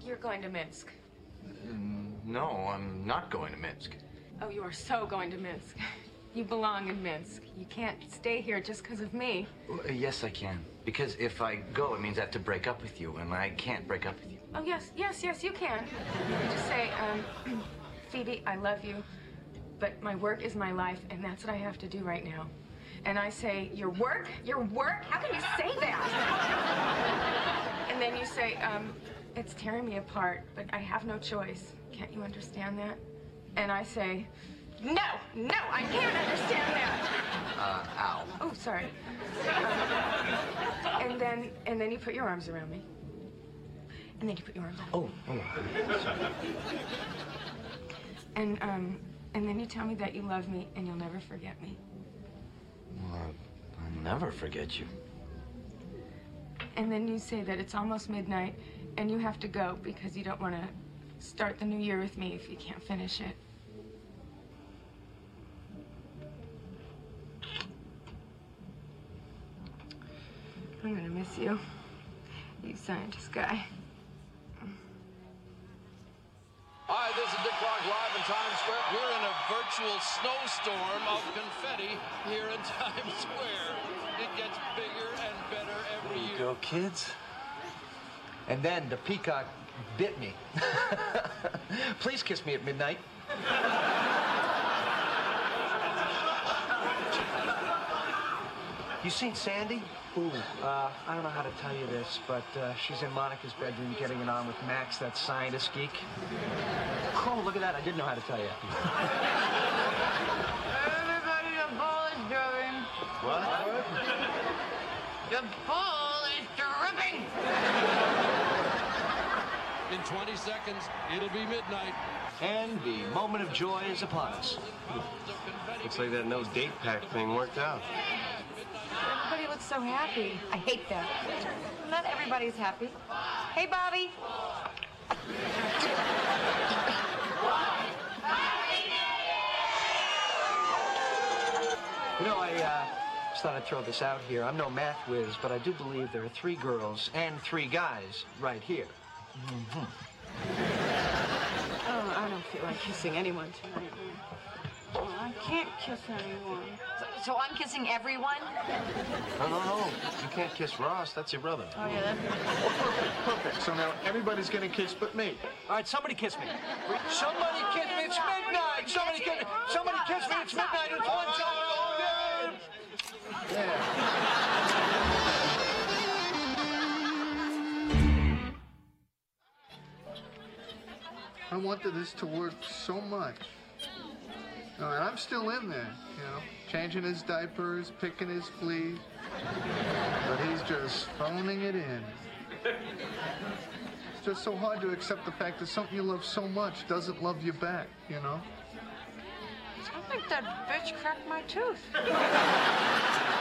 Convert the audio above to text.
you're going to Minsk. No, I'm not going to Minsk. Oh, you are so going to Minsk. You belong in Minsk. You can't stay here just because of me. Well, yes, I can. Because if I go, it means I have to break up with you, and I can't break up with you. Oh, yes, you can. You just say, Phoebe, I love you, but my work is my life, and that's what I have to do right now. And I say, your work? How can you say that? And then you say, it's tearing me apart, but I have no choice. Can't you understand that? And I say, no, I can't understand that. Ow. Oh, sorry. And then you put your arms around me. And then you put your arms around me. Oh. And then you tell me that you love me and you'll never forget me. Well, I'll never forget you. And then you say that it's almost midnight and you have to go because you don't want to start the new year with me if you can't finish it. I'm gonna miss you, you scientist guy. Hi, this is Dick Clark live in Times Square. We're in a virtual snowstorm of confetti here in Times Square. It gets bigger and better every year. Go, kids. And then the peacock bit me. Please kiss me at midnight. You seen Sandy? Ooh, I don't know how to tell you this, but she's in Monica's bedroom getting it on with Max, that scientist geek. Oh, look at that. I didn't know how to tell you. Everybody, the ball is dripping. What? The ball is dripping. In 20 seconds, it'll be midnight. And the moment of joy is upon us. Looks like that no date pack thing worked out. Everybody looks so happy. I hate that. Not everybody's happy. Hey, Bobby. You know, I just thought I'd throw this out here. I'm no math whiz, but I do believe there are 3 girls and 3 guys right here. Mm-hmm. Oh, I don't feel like kissing anyone tonight. Oh, I can't kiss anyone. So I'm kissing everyone? No. You can't kiss Ross. That's your brother. Oh, yeah, that's... Perfect. So now everybody's gonna kiss but me. All right, somebody kiss me. Somebody kiss me. It's midnight. Somebody kiss me. It's midnight. It's one time. Yeah. I wanted this to work so much. And I'm still in there, changing his diapers, picking his fleas. But he's just phoning it in. It's just so hard to accept the fact that something you love so much doesn't love you back, I think that bitch cracked my tooth.